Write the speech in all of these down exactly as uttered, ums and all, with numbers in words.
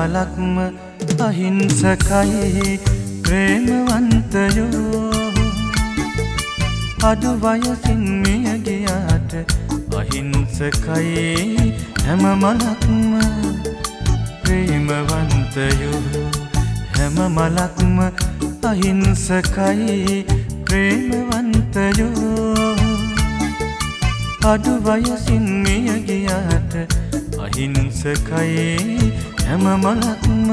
මලක්ම අහිංසකයි ප්‍රේමවන්තයෝ අඩු වයසින් මිය ගියාට අහිංසකයි හැම මලක්ම ප්‍රේමවන්තයෝ හැම මලක්ම අහිංසකයි ප්‍රේමවන්තයෝ අඩු වයසින් මිය ගියාට අහිංසකයි හැම මලක්ම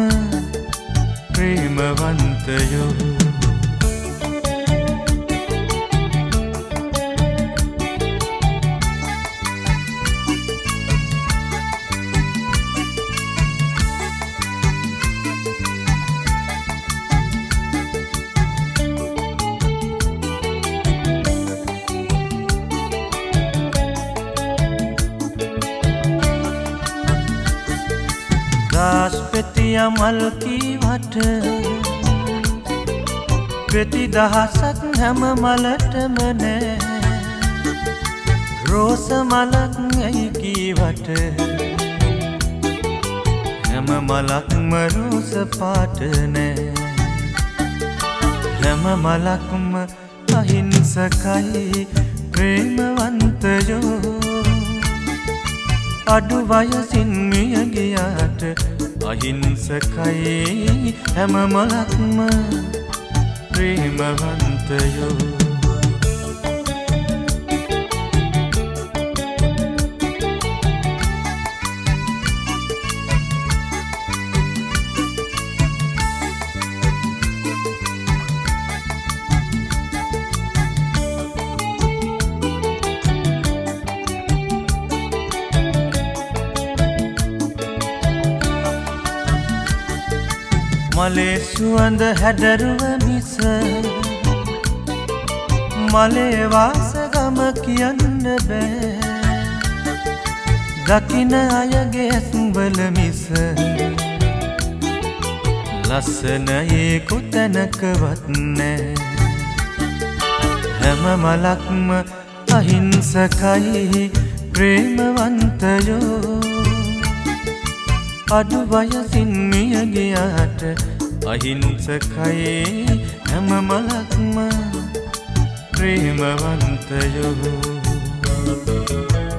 ප්‍රේමවන්තයෝ दास पेतिया मल की वट पेति दहसक हम मलट मने रोस मलक की वट हम मलक मरोस पाटने हम मलक म अहिंसकई प्रेमवंतयो අඩු වයසින් මිය ගියාට අහිංසකයි හැම මලක්ම ප්‍රේමවන්තයෝ මලේ සුවඳ හැඩරුව මිස මලේ වාසගම කියන්න බෑ දකින අයගේ ඇස්වල මිස ලස්සන ඒ කොතැනකවත් නෑ හැම මලක්ම අහිංසකයි ප්‍රේමවන්තයෝ අඩු වයසින් මිය ගියාට අහිංසකයි හැම මලක්ම ප්‍රේමවන්තයෝ